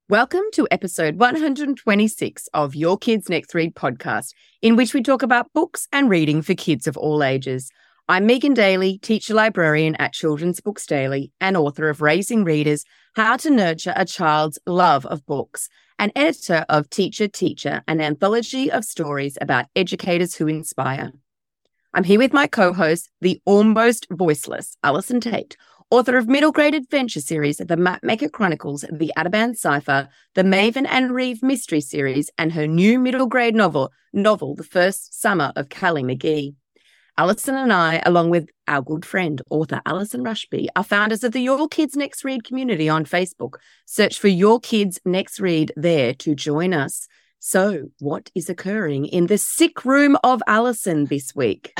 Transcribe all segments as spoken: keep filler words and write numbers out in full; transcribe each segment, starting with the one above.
Welcome to episode one hundred twenty-six of Your Kids Next Read podcast, in which we talk about books and reading for kids of all ages. I'm Megan Daly, teacher librarian at Children's Books Daily and author of Raising Readers, How to Nurture a Child's Love of Books, and editor of Teacher Teacher, an anthology of stories about educators who inspire. I'm here with my co-host, the almost voiceless Alison Tate, author of middle grade adventure series, The Mapmaker Chronicles, The Ataban Cipher, the Maven and Reeve Mystery Series, and her new middle grade novel, novel The First Summer of Callie McGee. Alison and I, along with our good friend, author Alison Rushby, are founders of the Your Kids Next Read community on Facebook. Search for Your Kids Next Read there to join us. So, what is occurring in the sick room of Alison this week?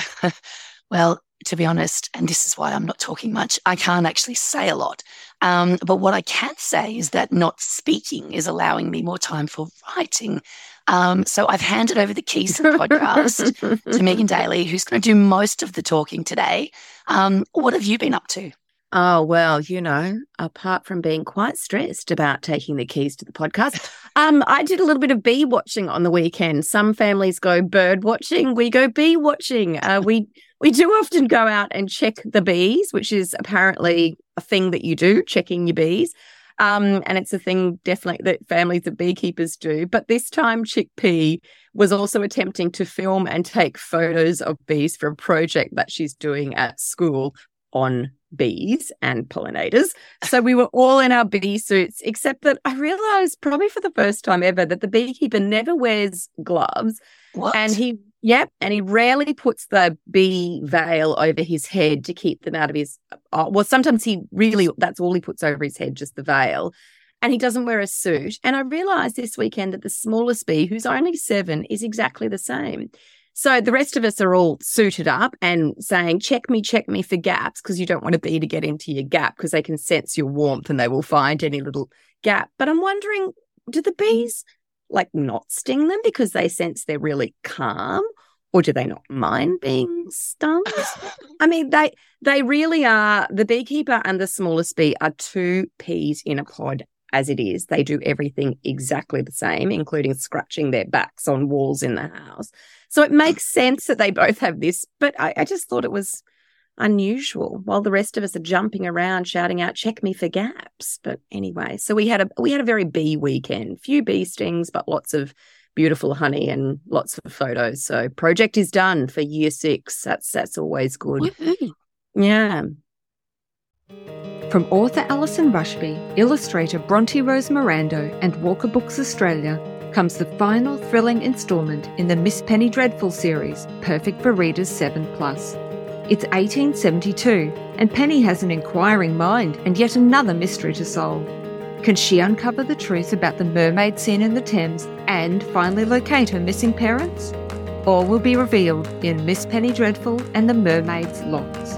Well, to be honest, and this is why I'm not talking much, I can't actually say a lot. Um, but what I can say is that not speaking is allowing me more time for writing. Um, so I've handed over the keys to the podcast to Megan Daly, who's going to do most of the talking today. Um, what have you been up to? Oh, well, you know, apart from being quite stressed about taking the keys to the podcast, um, I did a little bit of bee watching on the weekend. Some families go bird watching. We go bee watching. Uh, we we do often go out and check the bees, which is apparently a thing that you do, checking your bees. Um, and it's a thing definitely that families of beekeepers do. But this time Chickpea was also attempting to film and take photos of bees for a project that she's doing at school on bees and pollinators. So we were all in our bee suits, except that I realized probably for the first time ever that the beekeeper never wears gloves. What? And he, yep, and he rarely puts the bee veil over his head to keep them out of his, uh, well, sometimes he really, that's all he puts over his head, just the veil. And he doesn't wear a suit. And I realized this weekend that the smallest bee, who's only seven, is exactly the same. So the rest of us are all suited up and saying, check me, check me for gaps, because you don't want a bee to get into your gap because they can sense your warmth and they will find any little gap. But I'm wondering, do the bees like not sting them because they sense they're really calm, or do they not mind being stung? I mean, they they really are, the beekeeper and the smallest bee are two peas in a pod as it is. They do everything exactly the same, including scratching their backs on walls in the house. So it makes sense that they both have this, but I, I just thought it was unusual while the rest of us are jumping around shouting out, check me for gaps. But anyway, so we had a we had a very bee weekend, few bee stings, but lots of beautiful honey and lots of photos. So project is done for year six. That's that's always good. Woo-hoo. Yeah. From author Alison Rushby, illustrator Bronte Rose Mirando, and Walker Books Australia comes the final thrilling instalment in the Miss Penny Dreadful series, perfect for readers seven plus. It's eighteen seventy-two, and Penny has an inquiring mind and yet another mystery to solve. Can she uncover the truth about the mermaid scene in the Thames and finally locate her missing parents? All will be revealed in Miss Penny Dreadful and the Mermaid's Locks.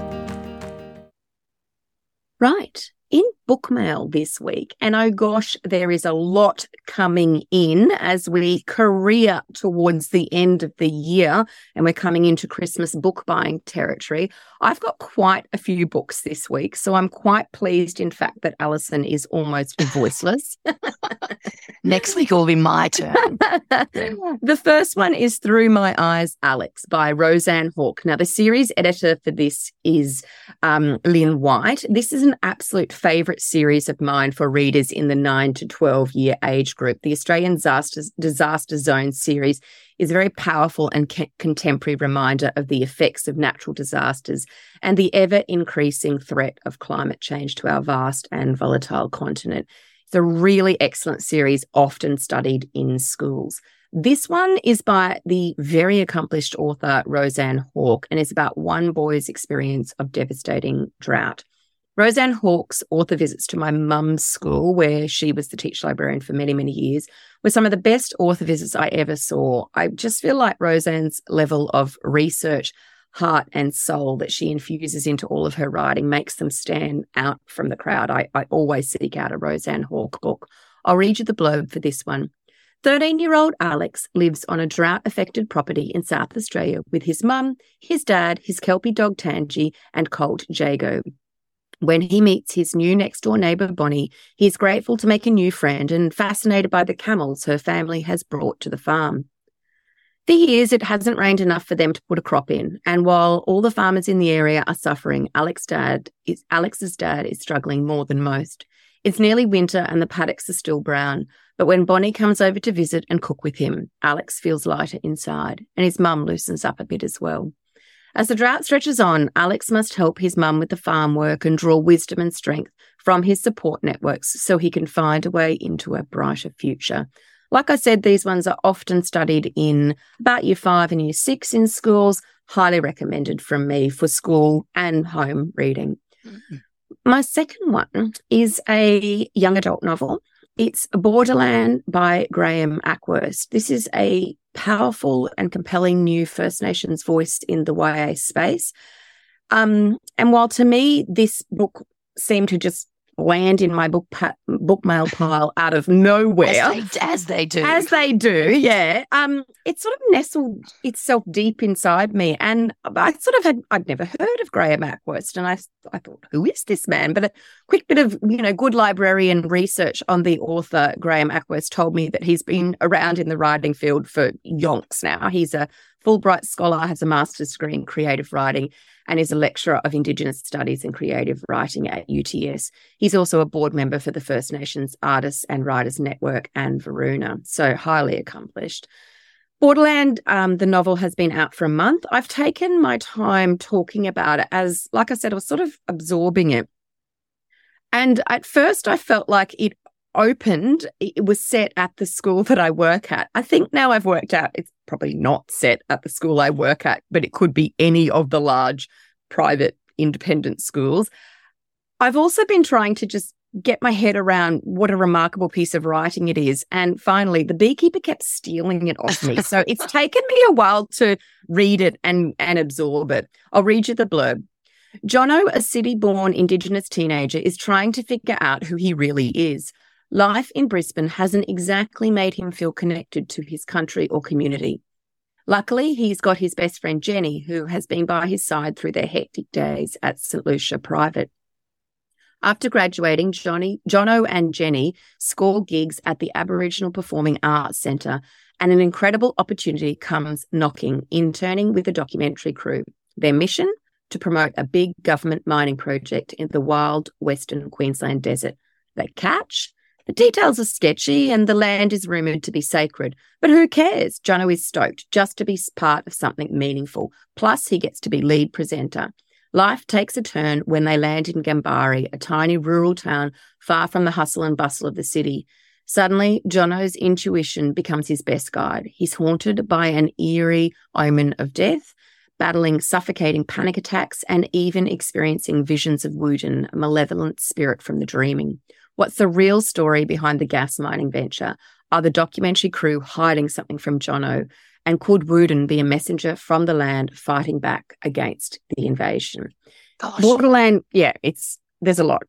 Right. In Bookmail this week, and oh gosh, there is a lot coming in as we career towards the end of the year and we're coming into Christmas book buying territory. I've got quite a few books this week, so I'm quite pleased, in fact, that Alison is almost voiceless. Next week will be my turn. The first one is Through My Eyes, Alex by Roseanne Hawke. Now, the series editor for this is um, Lynn White. This is an absolute favourite series of mine for readers in the nine to twelve year age group. The Australian Disaster, Disaster Zone series is a very powerful and ca- contemporary reminder of the effects of natural disasters and the ever-increasing threat of climate change to our vast and volatile continent. It's a really excellent series, often studied in schools. This one is by the very accomplished author Roseanne Hawke and is about one boy's experience of devastating drought. Roseanne Hawke's author visits to my mum's school, where she was the teacher librarian for many, many years, were some of the best author visits I ever saw. I just feel like Roseanne's level of research, heart and soul that she infuses into all of her writing makes them stand out from the crowd. I, I always seek out a Roseanne Hawke book. I'll read you the blurb for this one. thirteen-year-old Alex lives on a drought-affected property in South Australia with his mum, his dad, his Kelpie dog Tangy, and colt Jago. When he meets his new next-door neighbour, Bonnie, he is grateful to make a new friend and fascinated by the camels her family has brought to the farm. For years, it hasn't rained enough for them to put a crop in, and while all the farmers in the area are suffering, Alex dad is, Alex's dad is struggling more than most. It's nearly winter and the paddocks are still brown, but when Bonnie comes over to visit and cook with him, Alex feels lighter inside, and his mum loosens up a bit as well. As the drought stretches on, Alex must help his mum with the farm work and draw wisdom and strength from his support networks so he can find a way into a brighter future. Like I said, these ones are often studied in about year five and year six in schools. Highly recommended from me for school and home reading. Mm-hmm. My second one is a young adult novel. It's Borderland by Graham Ackwurst. This is a powerful and compelling new First Nations voice in the Y A space. Um, and while to me this book seemed to just land in my book pa- book mail pile out of nowhere, as they, as they do, as they do, yeah. Um, it sort of nestled itself deep inside me, and I sort of had I'd never heard of Graham Ackwurst, and I I thought, who is this man? But a quick bit of you know good librarian research on the author Graham Ackwurst told me that he's been around in the writing field for yonks now. He's a Fulbright scholar, has a master's degree in creative writing, and is a lecturer of Indigenous Studies and Creative Writing at U T S. He's also a board member for the First Nations Artists and Writers Network and Varuna, so highly accomplished. Borderland, um, the novel, has been out for a month. I've taken my time talking about it as, like I said, I was sort of absorbing it. And at first I felt like it opened, it was set at the school that I work at. I think now I've worked out it's probably not set at the school I work at, but it could be any of the large private independent schools. I've also been trying to just get my head around what a remarkable piece of writing it is. And finally, the beekeeper kept stealing it off me. So it's taken me a while to read it and, and absorb it. I'll read you the blurb. Jono, a city-born Indigenous teenager, is trying to figure out who he really is. Life in Brisbane hasn't exactly made him feel connected to his country or community. Luckily, he's got his best friend Jenny, who has been by his side through their hectic days at St Lucia Private. After graduating, Johnny, Jono and Jenny score gigs at the Aboriginal Performing Arts Centre, and an incredible opportunity comes knocking, interning with the documentary crew. Their mission? To promote a big government mining project in the wild Western Queensland desert. They catch? The details are sketchy and the land is rumoured to be sacred. But who cares? Jono is stoked just to be part of something meaningful. Plus, he gets to be lead presenter. Life takes a turn when they land in Gambari, a tiny rural town far from the hustle and bustle of the city. Suddenly, Jono's intuition becomes his best guide. He's haunted by an eerie omen of death, battling suffocating panic attacks, and even experiencing visions of Wooden, a malevolent spirit from the dreaming. What's the real story behind the gas mining venture? Are the documentary crew hiding something from Jono? And could Wooden be a messenger from the land fighting back against the invasion? Gosh. Borderland, yeah, it's there's a lot.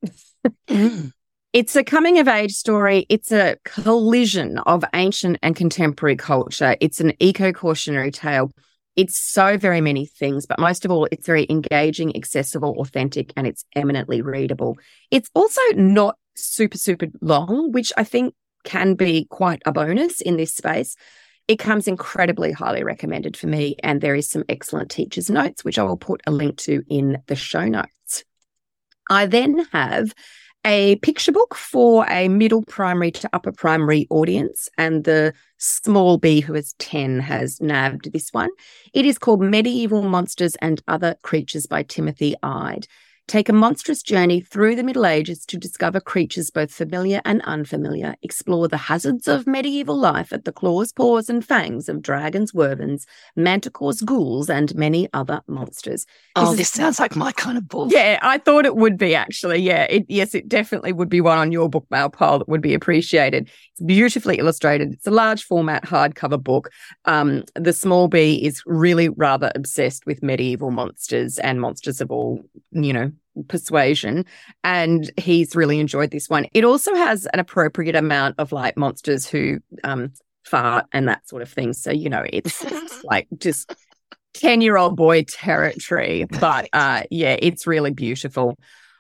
mm. It's a coming-of-age story. It's a collision of ancient and contemporary culture. It's an eco-cautionary tale. It's so very many things, but most of all, it's very engaging, accessible, authentic, and it's eminently readable. It's also not super, super long, which I think can be quite a bonus in this space. It comes incredibly highly recommended for me, and there is some excellent teacher's notes, which I will put a link to in the show notes. I then have a picture book for a middle primary to upper primary audience, and the small B who is ten has nabbed this one. It is called Medieval Monsters and Other Creatures by Timothy Ide. Take a monstrous journey through the Middle Ages to discover creatures both familiar and unfamiliar. Explore the hazards of medieval life at the claws, paws and fangs of dragons, wervins, manticores, ghouls and many other monsters. Oh, this, this is, sounds like my kind of book. Yeah, I thought it would be actually. Yeah, it, yes, it definitely would be one on your book mail pile that would be appreciated. It's beautifully illustrated. It's a large format hardcover book. Um, the small B is really rather obsessed with medieval monsters and monsters of all, you know, persuasion, and he's really enjoyed this one. It also has an appropriate amount of like monsters who um fart and that sort of thing, so you know it's like just ten year old boy territory, but uh yeah, it's really beautiful.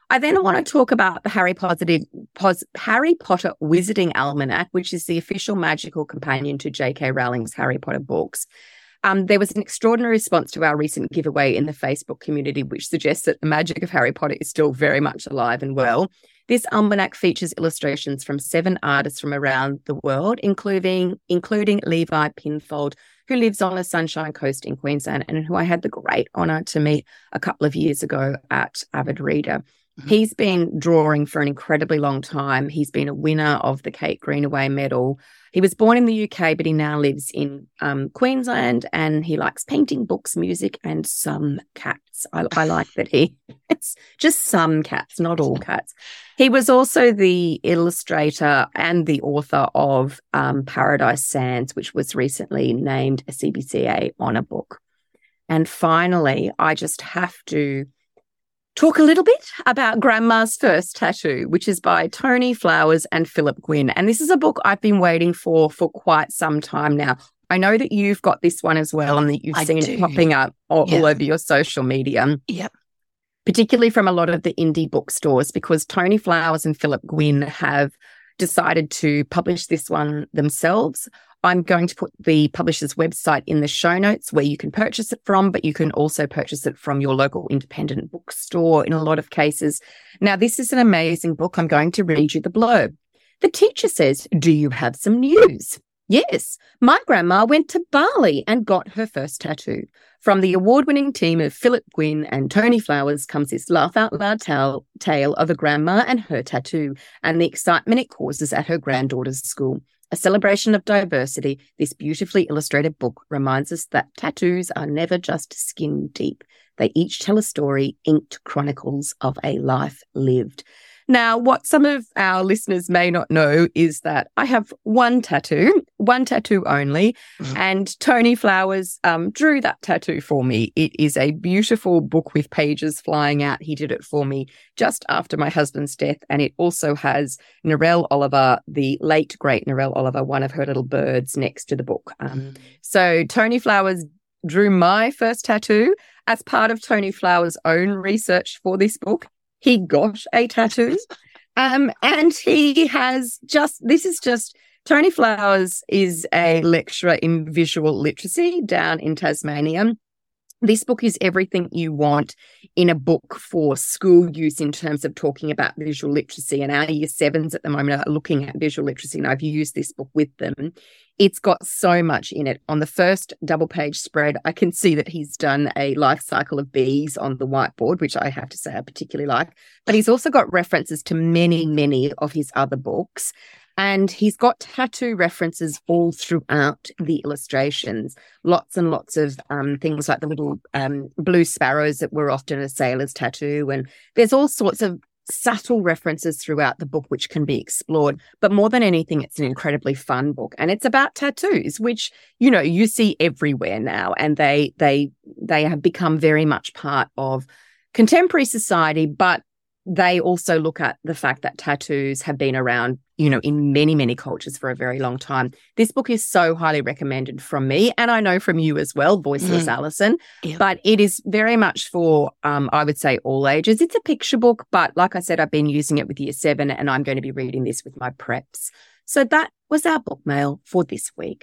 I then want to talk about the Harry Potter, Pos, Harry Potter Wizarding Almanac, which is the official magical companion to J K Rowling's Harry Potter books. Um, there was an extraordinary response to our recent giveaway in the Facebook community, which suggests that the magic of Harry Potter is still very much alive and well. This almanac features illustrations from seven artists from around the world, including, including Levi Pinfold, who lives on the Sunshine Coast in Queensland and who I had the great honour to meet a couple of years ago at Avid Reader. He's been drawing for an incredibly long time. He's been a winner of the Kate Greenaway Medal. He was born in the U K, but he now lives in um, Queensland, and he likes painting, books, music, and some cats. I, I like that he, it's just some cats, not all cats. He was also the illustrator and the author of um, Paradise Sands, which was recently named a C B C A honour book. And finally, I just have to talk a little bit about Grandma's First Tattoo, which is by Tony Flowers and Philip Gwynne. And this is a book I've been waiting for for quite some time now. I know that you've got this one as well and that you've I seen do. it popping up all, Yeah. all over your social media. Yep. Particularly from a lot of the indie bookstores, because Tony Flowers and Philip Gwynne have decided to publish this one themselves. I'm going to put the publisher's website in the show notes where you can purchase it from, but you can also purchase it from your local independent bookstore in a lot of cases. Now, this is an amazing book. I'm going to read you the blurb. The teacher says, "Do you have some news?" "Yes, my grandma went to Bali and got her first tattoo." From the award-winning team of Philip Gwynne and Tony Flowers comes this laugh-out-loud tale, tale of a grandma and her tattoo and the excitement it causes at her granddaughter's school. A celebration of diversity, this beautifully illustrated book reminds us that tattoos are never just skin deep. They each tell a story, inked chronicles of a life lived. Now, what some of our listeners may not know is that I have one tattoo, one tattoo only, Mm. and Tony Flowers um, drew that tattoo for me. It is a beautiful book with pages flying out. He did it for me just after my husband's death, and it also has Narelle Oliver, the late, great Narelle Oliver, one of her little birds next to the book. Um, so Tony Flowers drew my first tattoo as part of Tony Flowers' own research for this book. He got a tattoo, um, and he has just, this is just, Tony Flowers is a lecturer in visual literacy down in Tasmania. This book is everything you want in a book for school use in terms of talking about visual literacy. And our year sevens at the moment are looking at visual literacy, and I've used this book with them. It's got so much in it. On the first double page spread, I can see that he's done a life cycle of bees on the whiteboard, which I have to say I particularly like. But he's also got references to many, many of his other books. And he's got tattoo references all throughout the illustrations. Lots and lots of um, things like the little um, blue sparrows that were often a sailor's tattoo. And there's all sorts of subtle references throughout the book which can be explored. But more than anything, it's an incredibly fun book. And it's about tattoos, which, you know, you see everywhere now. And they they they have become very much part of contemporary society, but they also look at the fact that tattoos have been around, you know, in many, many cultures for a very long time. This book is so highly recommended from me, and I know from you as well, Voiceless Mm. Alison, Yep. but it is very much for, um, I would say, all ages. It's a picture book, but like I said, I've been using it with year seven, and I'm going to be reading this with my preps. So that was our book mail for this week.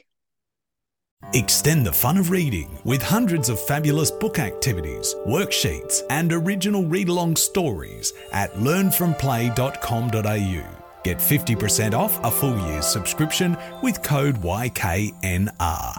Extend the fun of reading with hundreds of fabulous book activities, worksheets, and original read-along stories at learn from play dot com dot a u. Get fifty percent off a full year's subscription with code Y K N R.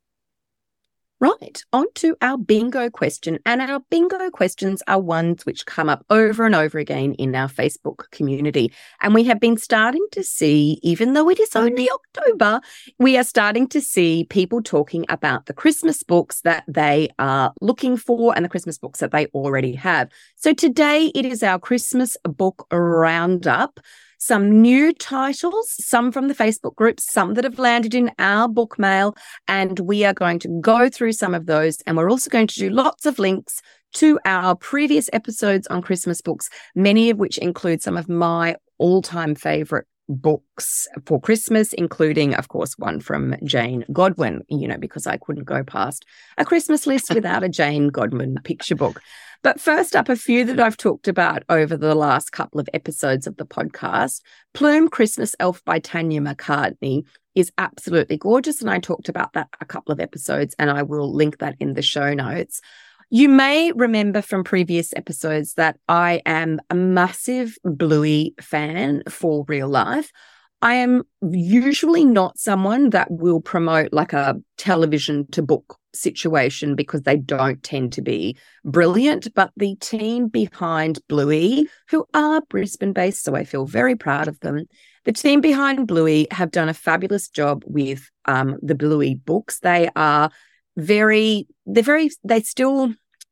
Right, on to our bingo question. And our bingo questions are ones which come up over and over again in our Facebook community. And we have been starting to see, even though it is only October, we are starting to see people talking about the Christmas books that they are looking for and the Christmas books that they already have. So today it is our Christmas book roundup. Some new titles, some from the Facebook group, some that have landed in our book mail, and we are going to go through some of those. And we're also going to do lots of links to our previous episodes on Christmas books, many of which include some of my all-time favorite books for Christmas, including, of course, one from Jane Godwin, you know, because I couldn't go past a Christmas list without a Jane Godwin picture book. But first up, a few that I've talked about over the last couple of episodes of the podcast. Plume Christmas Elf by Tanya McCartney is absolutely gorgeous, and I talked about that a couple of episodes, and I will link that in the show notes. You may remember from previous episodes that I am a massive Bluey fan for real life. I am usually not someone that will promote like a television to book situation because they don't tend to be brilliant, but the team behind Bluey, who are Brisbane-based, so I feel very proud of them, the team behind Bluey have done a fabulous job with um, the Bluey books. They are very, they're very, they still...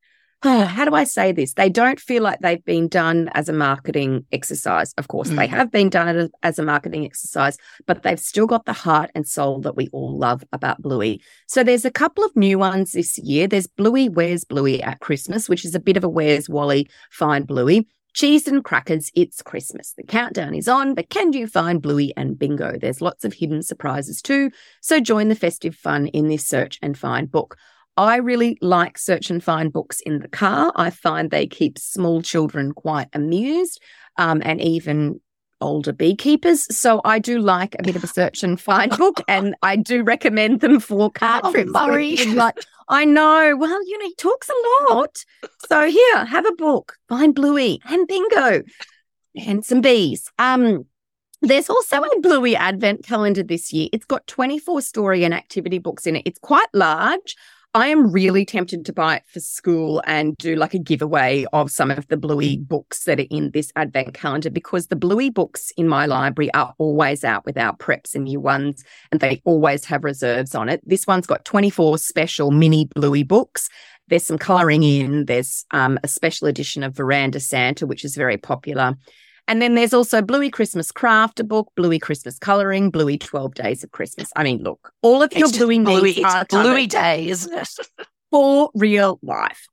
how do I say this? They don't feel like they've been done as a marketing exercise. Of course, mm. they have been done as a marketing exercise, but they've still got the heart and soul that we all love about Bluey. So there's a couple of new ones this year. There's Bluey Where's Bluey at Christmas, which is a bit of a Where's Wally, Find Bluey. Cheese and crackers, it's Christmas. The countdown is on, but can you find Bluey and bingo? There's lots of hidden surprises too. So join the festive fun in this search and find book. I really like search and find books in the car. I find they keep small children quite amused, um, and even older beekeepers. So I do like a bit of a search and find book, and I do recommend them for car trips. Oh, Murray. Like, I know. Well, you know, he talks a lot. So here, have a book, find Bluey and bingo and some bees. Um, There's also a Bluey Advent calendar this year. It's got twenty-four story and activity books in it. It's quite large. I am really tempted to buy it for school and do like a giveaway of some of the Bluey books that are in this Advent calendar, because the Bluey books in my library are always out with our preps and year ones, and they always have reserves on it. This one's got twenty-four special mini Bluey books. There's some colouring in. There's um, a special edition of Veranda Santa, which is very popular. And then there's also Bluey Christmas Craft book, Bluey Christmas Colouring, Bluey twelve Days of Christmas. I mean, look, all of your it's Bluey Bluey, needs are Bluey Day, isn't it? for real life.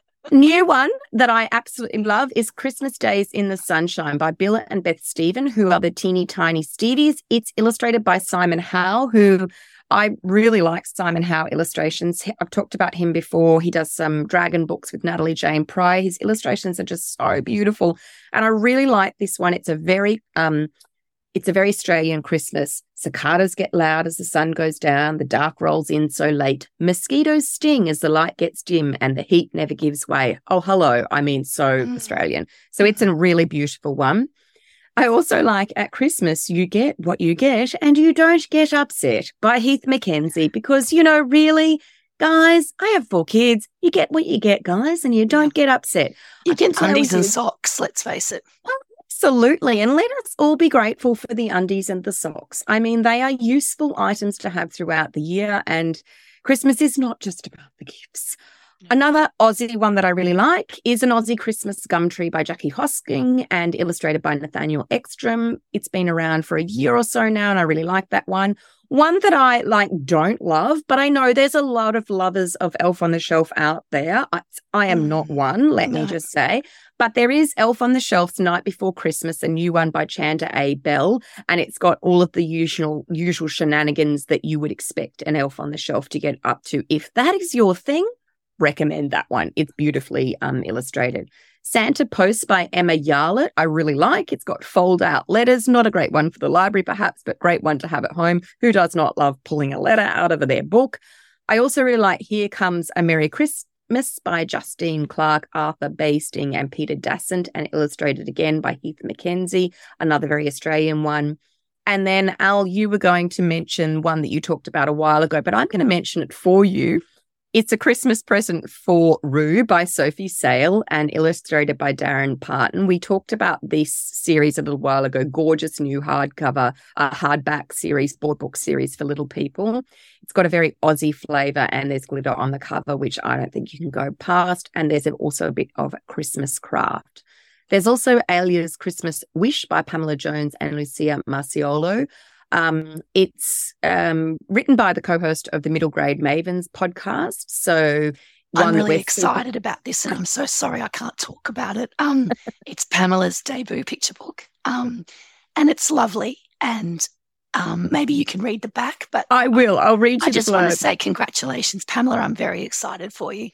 New one that I absolutely love is Christmas Days in the Sunshine by Bill and Beth Stephen, who are the teeny tiny Stevies. It's illustrated by Simon Howe, who I really like Simon Howe illustrations. I've talked about him before. He does some dragon books with Natalie Jane Pryor. His illustrations are just so beautiful. And I really like this one. It's a very um, it's a very Australian Christmas. Cicadas get loud as the sun goes down. The dark rolls in so late. Mosquitoes sting as the light gets dim and the heat never gives way. Oh, hello. I mean, so mm. Australian. So it's a really beautiful one. I also like At Christmas, You Get What You Get and You Don't Get Upset by Heath Mackenzie, because, you know, really, guys, I have four kids. You get what you get, guys, and you don't get upset. You get undies and socks, let's face it. Well, absolutely. And let us all be grateful for the undies and the socks. I mean, they are useful items to have throughout the year, and Christmas is not just about the gifts. Another Aussie one that I really like is An Aussie Christmas Gumtree by Jackie Hosking and illustrated by Nathaniel Ekstrom. It's been around for a year or so now, and I really like that one. One that I like don't love, but I know there's a lot of lovers of Elf on the Shelf out there. I, I am not one, let no. me just say. But there is Elf on the Shelf's Night Before Christmas, a new one by Chanda A. Bell, and it's got all of the usual usual shenanigans that you would expect an Elf on the Shelf to get up to. If that is your thing, recommend that one. It's beautifully um, illustrated. Santa Post by Emma Yarlett, I really like. It's got fold-out letters. Not a great one for the library, perhaps, but great one to have at home. Who does not love pulling a letter out of their book? I also really like Here Comes a Merry Christmas by Justine Clark, Arthur Basting, and Peter Dasent, and illustrated again by Heath Mackenzie, another very Australian one. And then, Al, you were going to mention one that you talked about a while ago, but I'm going to mention it for you. It's A Christmas Present for Rue by Sophie Sale and illustrated by Darren Parton. We talked about this series a little while ago, gorgeous new hardcover, uh, hardback series, board book series for little people. It's got a very Aussie flavour and there's glitter on the cover, which I don't think you can go past. And there's also a bit of Christmas craft. There's also Alia's Christmas Wish by Pamela Jones and Lucia Marciolo. Um, it's um, written by the co-host of the Middle Grade Mavens podcast. So I'm really excited super- about this, and I'm so sorry I can't talk about it. Um, it's Pamela's debut picture book, um, and it's lovely. And um, maybe you can read the back, but I will. I'll read you. I just the want to say congratulations, Pamela. I'm very excited for you.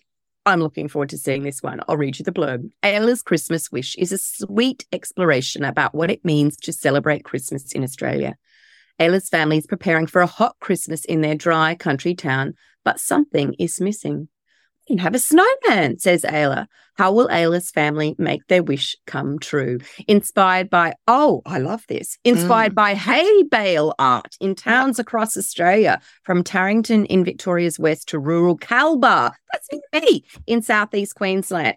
I'm looking forward to seeing this one. I'll read you the blurb. Ayla's Christmas Wish is a sweet exploration about what it means to celebrate Christmas in Australia. Ayla's family is preparing for a hot Christmas in their dry country town, but something is missing. "We can have a snowman," says Ayla. How will Ayla's family make their wish come true? Inspired by, oh, I love this, inspired mm. by hay bale art in towns across Australia, from Tarrington in Victoria's West to rural Kalbar, that's me, in southeast Queensland.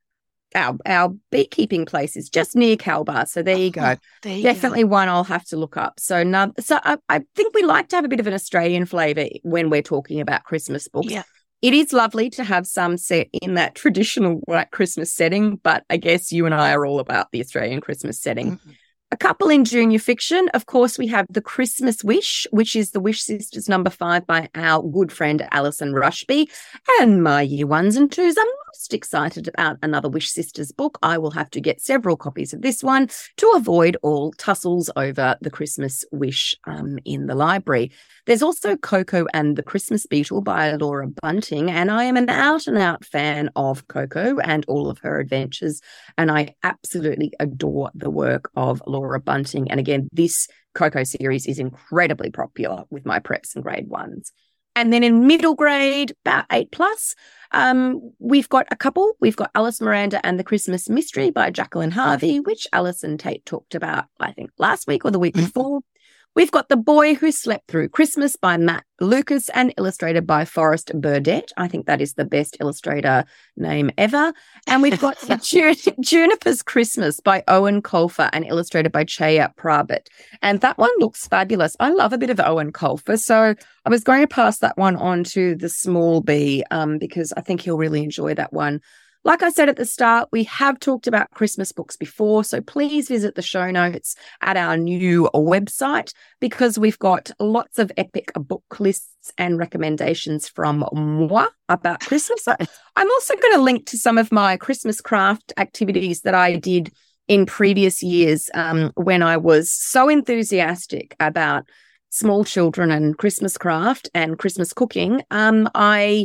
Our, our beekeeping place is just near Kalbar, so there you go. Oh, there you Definitely go. One I'll have to look up. So, no, so I, I think we like to have a bit of an Australian flavour when we're talking about Christmas books. Yeah. It is lovely to have some set in that traditional white Christmas setting, but I guess you and I are all about the Australian Christmas setting. Mm-hmm. A couple in junior fiction, of course, we have The Christmas Wish, which is The Wish Sisters number five by our good friend Alison Rushby. And my year ones and twos are most excited about another Wish Sisters book. I will have to get several copies of this one to avoid all tussles over The Christmas Wish um, in the library. There's also Coco and the Christmas Beetle by Laura Bunting, and I am an out-and-out fan of Coco and all of her adventures, and I absolutely adore the work of Laura Bunting. And again, this Coco series is incredibly popular with my preps and grade ones. And then in middle grade, about eight plus, um, we've got a couple. We've got Alice Miranda and the Christmas Mystery by Jacqueline Harvey, which Alison Tate talked about, I think, last week or the week before. We've got The Boy Who Slept Through Christmas by Matt Lucas and illustrated by Forrest Burdett. I think that is the best illustrator name ever. And we've got Jun- Juniper's Christmas by Owen Colfer and illustrated by Chaya Prabhat. And that one looks fabulous. I love a bit of Owen Colfer, so I was going to pass that one on to the small B um, because I think he'll really enjoy that one. Like I said at the start, we have talked about Christmas books before, so please visit the show notes at our new website because we've got lots of epic book lists and recommendations from moi about Christmas. I'm also going to link to some of my Christmas craft activities that I did in previous years um, when I was so enthusiastic about small children and Christmas craft and Christmas cooking. Um, I...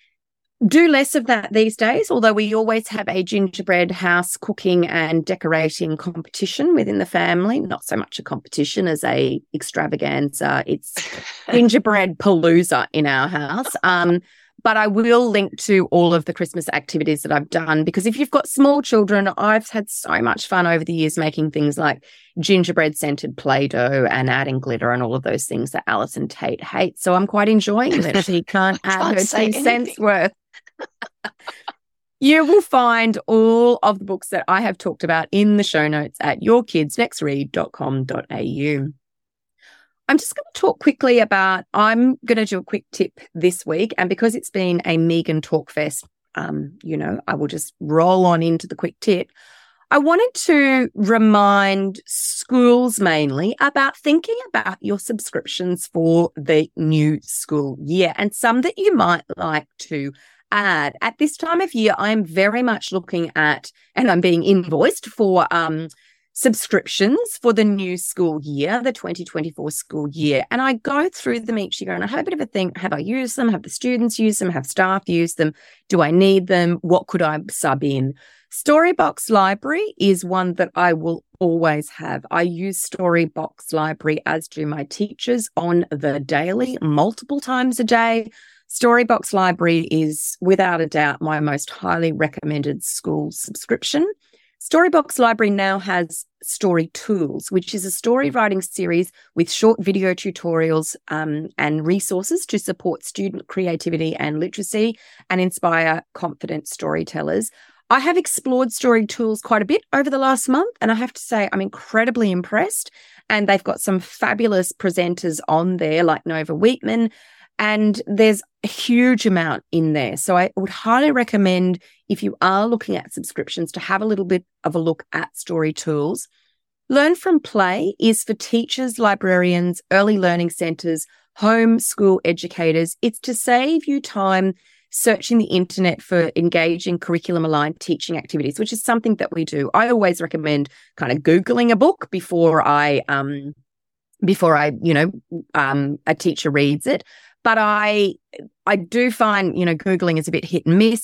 do less of that these days, although we always have a gingerbread house cooking and decorating competition within the family. Not so much a competition as a extravaganza. It's gingerbread palooza in our house. Um, but I will link to all of the Christmas activities that I've done because if you've got small children, I've had so much fun over the years making things like gingerbread scented Play-Doh and adding glitter and all of those things that Alison Tate hates. So I'm quite enjoying that she can't add can't her two cents worth. You will find all of the books that I have talked about in the show notes at your kids next read dot com dot a u. I'm just going to talk quickly about, I'm going to do a quick tip this week, and because it's been a Megan Talk Fest, um, you know, I will just roll on into the quick tip. I wanted to remind schools mainly about thinking about your subscriptions for the new school year and some that you might like to add. At this time of year, I'm very much looking at, and I'm being invoiced for um, subscriptions for the new school year, the twenty twenty-four school year. And I go through them each year and I have a bit of a think, have I used them? Have the students used them? Have staff used them? Do I need them? What could I sub in? Storybox Library is one that I will always have. I use Storybox Library, as do my teachers, on the daily, multiple times a day. Storybox Library is, without a doubt, my most highly recommended school subscription. Storybox Library now has Story Tools, which is a story writing series with short video tutorials um, and resources to support student creativity and literacy and inspire confident storytellers. I have explored Story Tools quite a bit over the last month, and I have to say I'm incredibly impressed. And they've got some fabulous presenters on there like Nova Wheatman, and there's a huge amount in there. So I would highly recommend, if you are looking at subscriptions, to have a little bit of a look at Story Tools. Learn from Play is for teachers, librarians, early learning centres, home school educators. It's to save you time searching the internet for engaging curriculum-aligned teaching activities, which is something that we do. I always recommend kind of Googling a book before I, um, before I, you know, um, a teacher reads it. But I, I do find, you know, Googling is a bit hit and miss.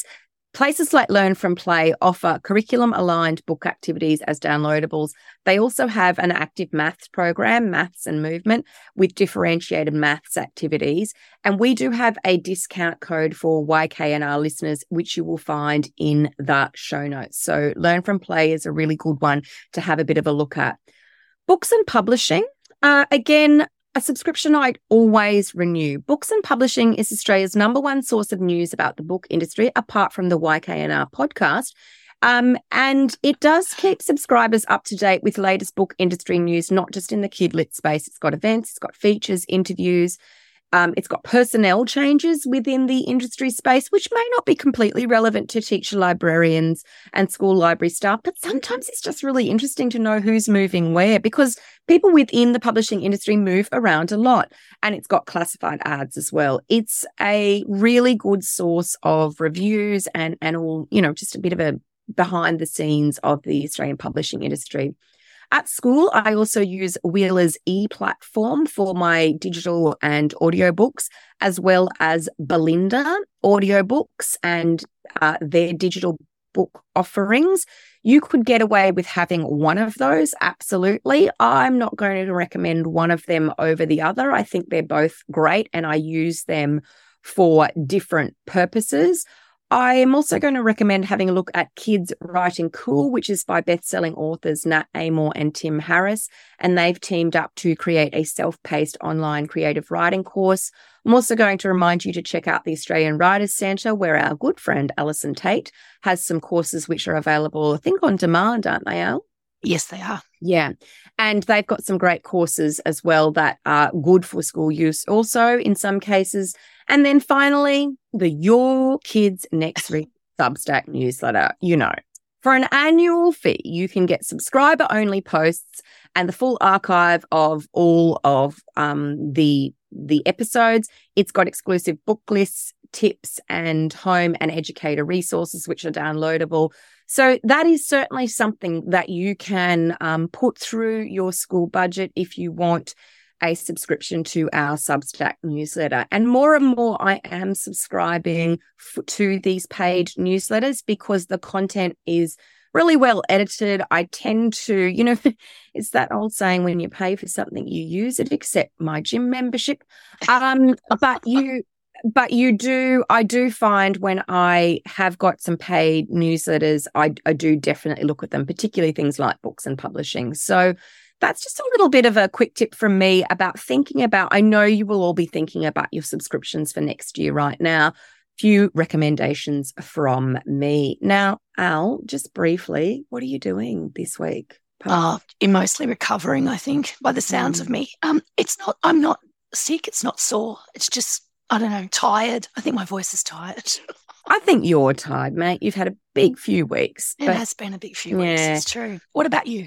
Places like Learn from Play offer curriculum-aligned book activities as downloadables. They also have an active maths program, Maths and Movement, with differentiated maths activities. And we do have a discount code for Y K N R listeners, which you will find in the show notes. So Learn from Play is a really good one to have a bit of a look at. Books and publishing. Uh, again, a subscription I'd always renew. Books and Publishing is Australia's number one source of news about the book industry, apart from the Y K N R podcast. Um, and it does keep subscribers up to date with latest book industry news, not just in the kidlit space. It's got events, it's got features, interviews. Um, it's got personnel changes within the industry space, which may not be completely relevant to teacher librarians and school library staff, but sometimes it's just really interesting to know who's moving where, because people within the publishing industry move around a lot. And it's got classified ads as well. It's a really good source of reviews and, and all, you know, just a bit of a behind the scenes of the Australian publishing industry. At school, I also use Wheeler's e-platform for my digital and audiobooks, as well as Belinda audiobooks and uh, their digital book offerings. You could get away with having one of those, absolutely. I'm not going to recommend one of them over the other. I think they're both great and I use them for different purposes. I am also going to recommend having a look at Kids Writing Cool, which is by best-selling authors Nat Amor and Tim Harris, and they've teamed up to create a self-paced online creative writing course. I'm also going to remind you to check out the Australian Writers Centre, where our good friend Alison Tate has some courses which are available, I think, on demand, aren't they, Al? Yes, they are. Yeah. And they've got some great courses as well that are good for school use also in some cases. And then finally, the Your Kids Next Read Substack newsletter. You know, for an annual fee, you can get subscriber-only posts and the full archive of all of um, the the episodes. It's got exclusive book lists, tips, and home and educator resources, which are downloadable. So that is certainly something that you can um, put through your school budget if you want a subscription to our Substack newsletter. And more and more I am subscribing f- to these paid newsletters because the content is really well edited. I tend to, you know, it's that old saying, when you pay for something, you use it, except my gym membership. Um, but you... But you do, I do find when I have got some paid newsletters, I, I do definitely look at them, particularly things like books and publishing. So that's just a little bit of a quick tip from me about thinking about, I know you will all be thinking about your subscriptions for next year right now. Few recommendations from me. Now, Al, just briefly, what are you doing this week? Uh, you're mostly recovering, I think, by the sounds mm. of me. Um, it's not, I'm not sick, it's not sore, it's just, I don't know, tired. I think my voice is tired. I think you're tired, mate. You've had a big few weeks. It has been a big few weeks, yeah. It's true. What about you?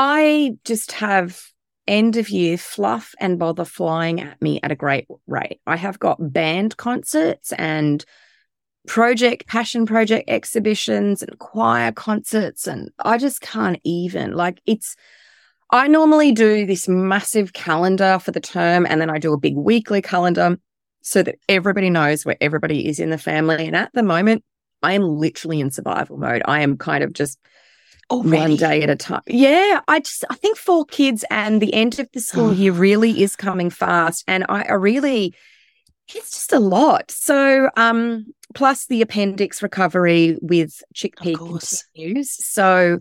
I just have end of year fluff and bother flying at me at a great rate. I have got band concerts and project, passion project exhibitions and choir concerts, and I just can't even. Like, it's, I normally do this massive calendar for the term, and then I do a big weekly calendar so that everybody knows where everybody is in the family. And at the moment, I am literally in survival mode. I am kind of just Already. one day at a time. Yeah, I just, I think four kids and the end of the school year really is coming fast. And I, I really, it's just a lot. So, um, plus the appendix recovery with chickpea continues. So,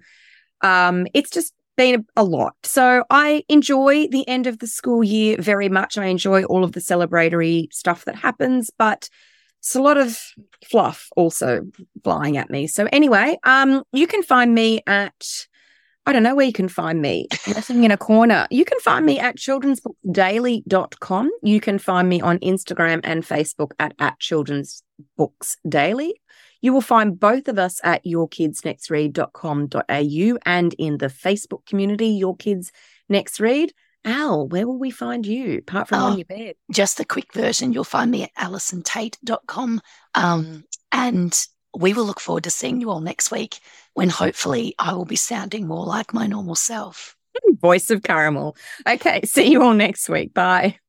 um, it's just been a lot. So I enjoy the end of the school year very much. I enjoy all of the celebratory stuff that happens, but it's a lot of fluff also flying at me. So anyway, um, you can find me at, I don't know where you can find me, nothing in a corner. You can find me at children's books daily dot com. You can find me on Instagram and Facebook at, at children's books daily. You will find both of us at your kids next read dot com dot a u and in the Facebook community, Your Kids Next Read. Al, where will we find you apart from oh, on your bed? Just the quick version. You'll find me at alison tate dot com. Um, and we will look forward to seeing you all next week when hopefully I will be sounding more like my normal self. Voice of caramel. Okay, see you all next week. Bye.